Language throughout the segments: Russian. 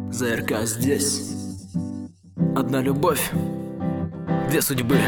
ЗРК здесь. Одна любовь, две судьбы.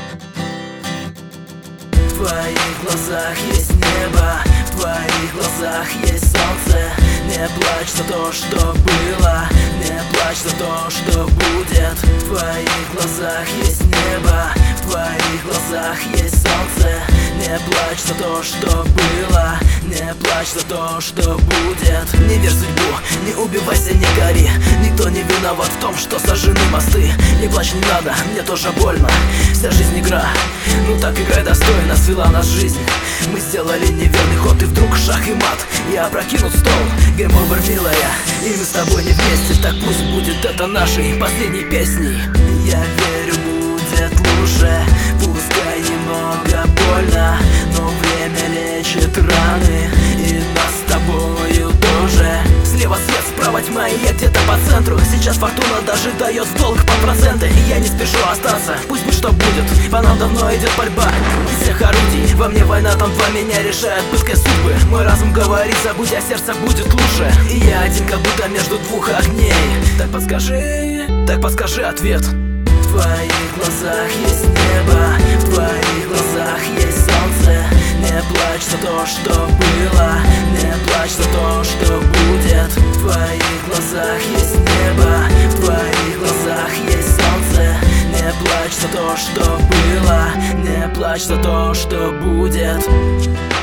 В твоих глазах есть небо, в твоих глазах есть солнце. Не плачь за то, что было, не плачь за то, что будет. В твоих глазах есть небо, в твоих глазах есть солнце. Не плачь за то, что было, не плачь за то, что будет. Не верь в судьбу, не убивайся, не гори. Никто не виноват в том, что сожжены мосты. Не плачь, не надо, мне тоже больно. Вся жизнь игра, ну так играй достойно. Свела нас жизнь, мы сделали неверный ход. И вдруг шах и мат, я опрокинут стол. Гейм овер, милая, и мы с тобой не вместе. Так пусть будет это нашей последней песней. Я верю, будет лучше, пускай немного больно, но время лечит раны, и нас с тобою тоже. Слева свет, справа тьма, и я где-то по центру. Сейчас фортуна даже дает в долг по проценты. И я не спешу остаться, пусть будь что будет. По нам давно идет борьба из всех орудий. Во мне война, там два меня решают пыткой судьбы. Мой разум говорит, забудь, а сердце будет лучше. И я один, как будто между двух огней. Так подскажи ответ. В твоих глазах есть небо, в твоих глазах есть солнце. Не плачь за то, что было, не плачь за то, что будет. В твоих глазах есть небо, в твоих глазах есть солнце. Не плачь за то, что было, не плачь за то, что будет.